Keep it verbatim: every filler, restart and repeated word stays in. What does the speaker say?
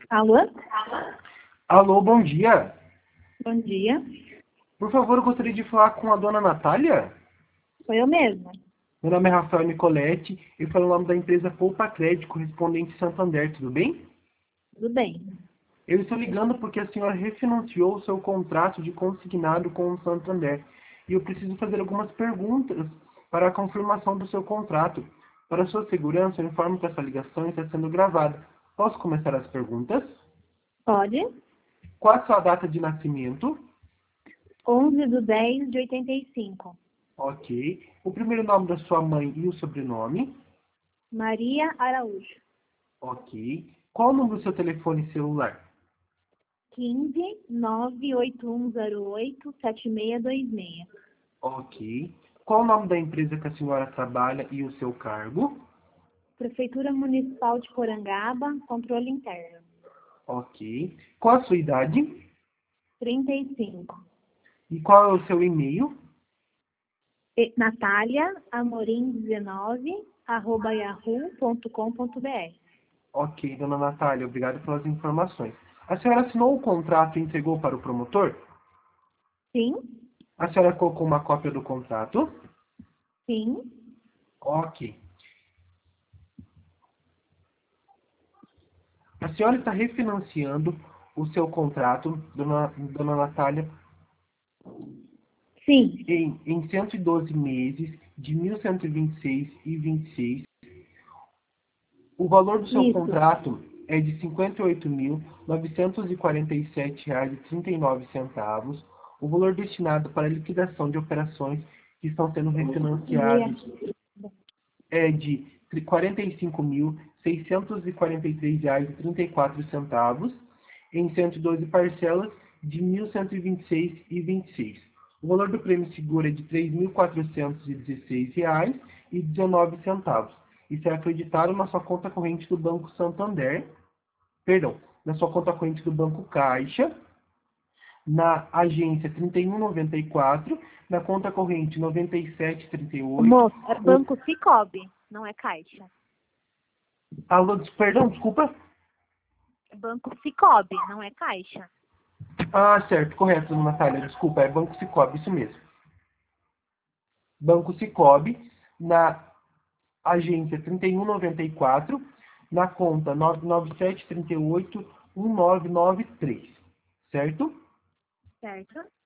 Alô? Alô, bom dia. Bom dia. Por favor, eu gostaria de falar com a dona Natália. Sou eu mesma. Meu nome é Rafael Nicoletti e falo o nome da empresa Poupa Crédito, correspondente Santander, tudo bem? Tudo bem. Eu estou ligando porque a senhora refinanciou o seu contrato de consignado com o Santander e eu preciso fazer algumas perguntas para a confirmação do seu contrato. Para sua segurança, eu informo que essa ligação está sendo gravada. Posso começar as perguntas? Pode? Qual a sua data de nascimento? onze de dez de oitenta e cinco. Ok. O primeiro nome da sua mãe e o sobrenome? Maria Araújo. Ok. Qual o número do seu telefone celular? quinze, nove oito um zero oito, sete seis dois seis. Ok. Qual o nome da empresa que a senhora trabalha e o seu cargo? Prefeitura Municipal de Porangaba, controle interno. Ok. Qual a sua idade? trinta e cinco. E qual é o seu e-mail? E, Natália Amorim dezenove, arroba yahoo ponto com ponto br. Ok, dona Natália, obrigado pelas informações. A senhora assinou o contrato e entregou para o promotor? Sim? A senhora colocou uma cópia do contrato? Sim? Ok. A senhora está refinanciando o seu contrato, dona, dona Natália, Sim. em, em cento e doze meses de mil cento e vinte e seis e vinte e seis. O valor do seu Isso. contrato é de cinquenta e oito mil novecentos e quarenta e sete reais e trinta e nove centavos. O valor destinado para a liquidação de operações que estão sendo refinanciadas é de quarenta e cinco mil seiscentos e quarenta e três reais e trinta e quatro centavos em cento e doze parcelas de mil cento e vinte e seis e vinte e seis. O valor do prêmio seguro é de três mil quatrocentos e dezesseis reais e dezenove centavos. E será acreditado na sua conta corrente do Banco Santander, perdão, na sua conta corrente do Banco Caixa, na agência trinta e um noventa e quatro, na conta corrente noventa e sete trinta e oito. Moço, é Banco Cicobi, não é Caixa. Alô, des- perdão, desculpa. É Banco Cicobi, não é Caixa. Ah, certo, correto, dona Natália, desculpa, é Banco Cicobi, isso mesmo. Banco Cicobi, na agência trinta e um noventa e quatro, na conta nove nove sete três oito um nove nove três, certo? Certo?